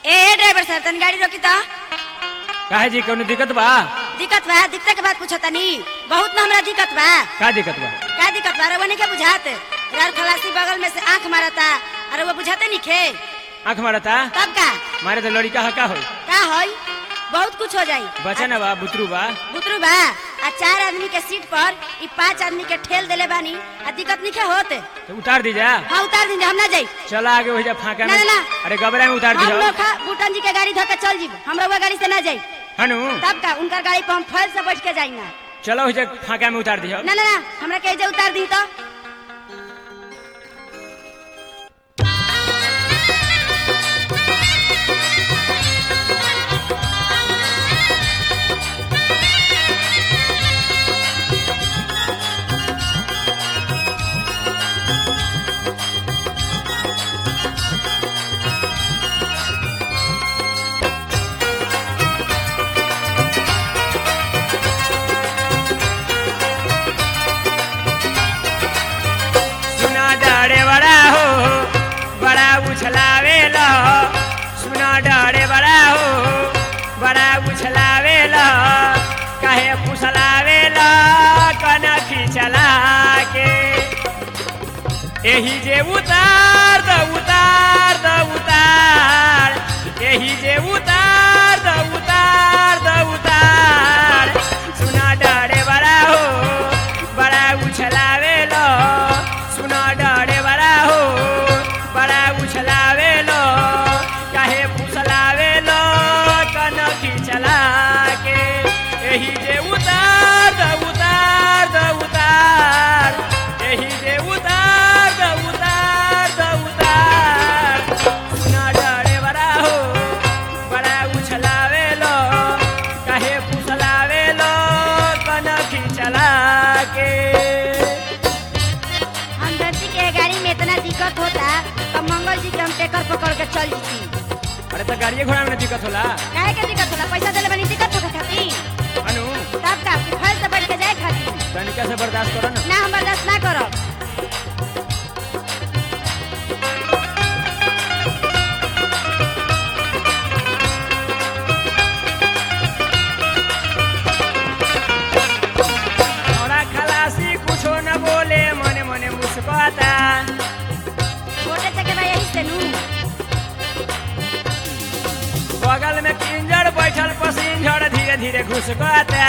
ए driver साहब तन गाड़ी रोकी तो। काहे जी कोनो दिक्कत बा? दिक्कत बा, दिक्कत के बात पूछो तनी। बहुत ना हमरा दिक्कत बा। का दिक्कत बा? का दिक्कत बा? रवने के बुझात यार खलासी बगल में से आंख मारता अरे वो बुझाते नहीं खे। आंख मारता? तब का मारे तो लड़का है का होई? का होई? बहुत कुछ हो जाई। बचा ना बा बुतरू बा। बुतरू बा आ 4 आदमी के सीट पर ई 5 आदमी के ठेल देले बानी आ दिक्कत नहीं के होत। तो उतार दी जा। हां उतार दी हम ना जाई। चला आगे हो जा फाका में। ना, ना। अरे गबरा में उतार दी हम जा। लोग बूटन जी के गाड़ी धोके चल जीब। हमरा वो गाड़ी से ना जाई। हनु तब का उनकर गाड़ी पर हम फल से बैठ के जाई ना। चलो हो जा फाका में उतार दी जा। ना ना ना हमरा के जे उतार दी तो। उछलावेला सुना डरे बड़ा हो बड़ा उछलावेला काहे फुसलावेला कनखी चला के एही जे उतार द उतार द उतार एही जे उतार द उतार द उतार सुना डरे बड़ा हो बड़ा उछलावेला सुना डरे बड़ा हो बड़ा उछलावेलो काहे फुसलावेलो कनखी चला के एही जे उतार द उतार द उतार एही जे उतार द उतार द उतार सुना डरे बड़ा हो बड़ा उछलावेलो काहे फुसलावेलो कनखी चला के। हम धरती के गाड़ी में इतना दिक्कत होता तो मंगल जी के हम टेकर पकड़ के चल जीती। अरे तो गाड़ी घोड़ा में दिक्कत होला? काहे के दिक्कत होला? पैसा देले बनी दिक्कत होके खाती। अनु तब का कि फल से बैठ के जाए खाती। तनिका से बर्दाश्त करो ना। ना हम बर्दाश्त ना करो। थोड़ा खलासी कुछो न बोले मने मने मुस्कुराता छोटे चके भाई यही से नू बगल में किंजर बैठल पसिंजर धीरे धीरे घुसकाता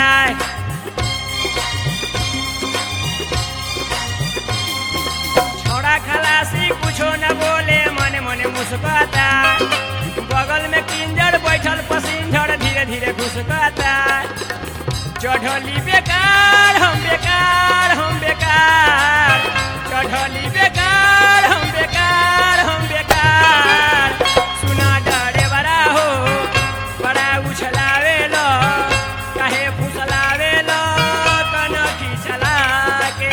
छोड़ा खलासी कुछो न बोले मने मने मुस्कुराता बगल में किंजर बैठल पसिंजर धीरे धीरे घुसकाता चढ़ली बेकार हम बेकार हम बेकार चढ़ली बेकार हम बेकार हम बेकार सुना डरे बड़ा हो बड़ा उछलावेलो काहे फुसलावेलो कनखी चला के।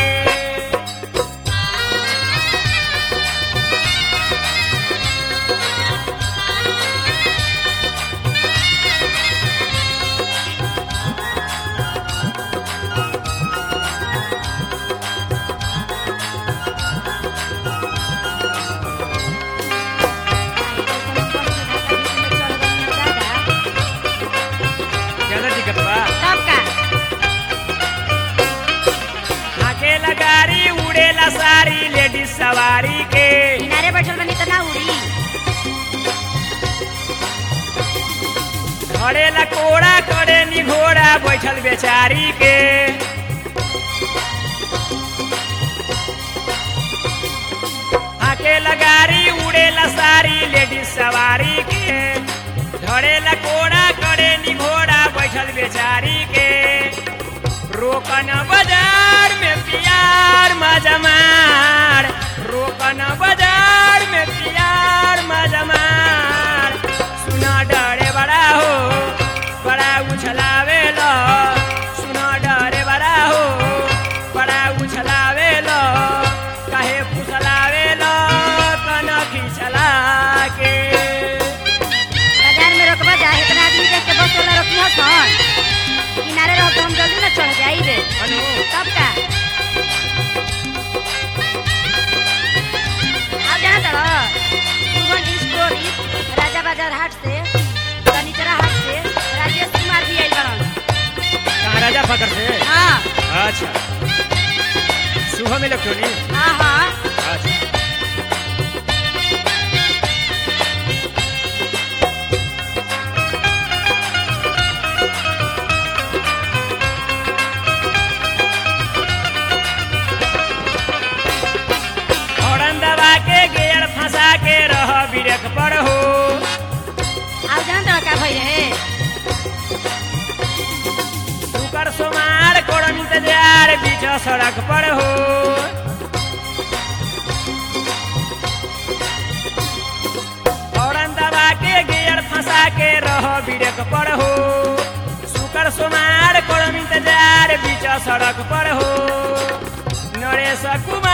ज्यादा दिक्कत बा? तब का अकेला गाड़ी उड़ेला सारी लेडीज सवारी के किनारे बैठल बनी तो ना उड़ी। घड़ेला कोड़ा करे नी घोड़ा बैठल बेचारी के अकेला गाड़ी उड़ेला सारी लेडीज सवारी के घड़ेला कोड़ा करे नी घोड़ा बैठल बेचारी के रोकन बाजार में प्यार मजमार रोकन बाजार में प्यार मजमार सुना डरे बड़ा हो बड़ा उछलावेलो सुना डरे बड़ा हो बड़ा उछलावेलो काहे फुसलावेलो कनखी चला के। बाजार में रोकबा जा इतना आदमी देख के बस वाला रोकी हसन किनारे रहो तो हम जल्दी ना चढ़ जाई रे। अनु तब का अब जाना तो सुमन स्टोरी राजा बाजार हाट से पकड़ से हाँ अच्छा सुबह में इलेक्ट्रॉनिक हाँ हाँ अच्छा हॉर्न दबा के गियर फंसा के रह ब्रेक पर हो अब जान तो का भई रहे शुक्र सोमार कोड़म इंतजार बीच सड़क पर हो हॉर्न दबा के गियर फंसा के रह ब्रेक पर हो शुक्र सोमार कोड़म इंतजार बीच सड़क पर हो नरेश कुमार